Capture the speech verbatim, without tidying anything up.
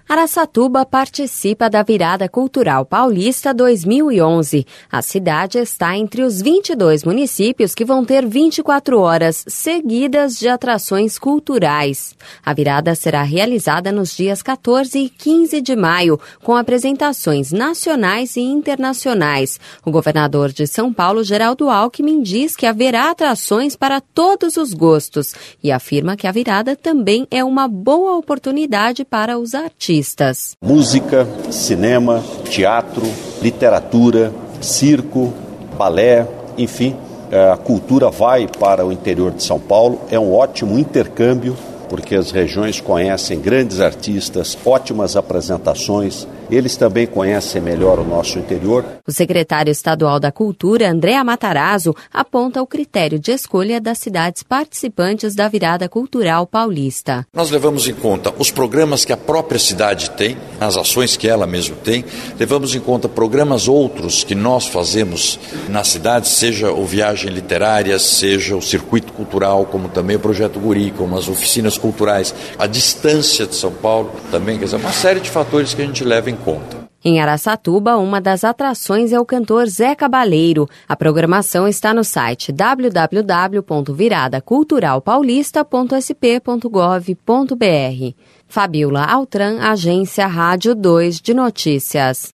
Araçatuba participa da Virada Cultural Paulista dois mil e onze. A cidade está entre os vinte e dois municípios que vão ter vinte e quatro horas seguidas de atrações culturais. A virada será realizada nos dias quatorze e quinze de maio, com apresentações nacionais e internacionais. O governador de São Paulo, Geraldo Alckmin, diz que haverá atrações para todos os gostos e afirma que a virada também é uma boa oportunidade para os artistas. Música, cinema, teatro, literatura, circo, balé, enfim, a cultura vai para o interior de São Paulo. É um ótimo intercâmbio, porque as regiões conhecem grandes artistas, ótimas apresentações. Eles também conhecem melhor o nosso interior. O secretário estadual da Cultura, André Matarazzo, aponta o critério de escolha das cidades participantes da Virada Cultural Paulista. Nós levamos em conta os programas que a própria cidade tem, as ações que ela mesma tem, levamos em conta programas outros que nós fazemos na cidade, seja o Viagem Literária, seja o Circuito Cultural, como também o Projeto Guri, como as oficinas culturais, a distância de São Paulo também, quer dizer, uma série de fatores que a gente leva em conta. Em Araçatuba, uma das atrações é o cantor Zé Cabaleiro. A programação está no site w w w ponto virada cultural paulista ponto s p ponto gov ponto b r. Fabiola Altran, Agência Rádio dois de Notícias.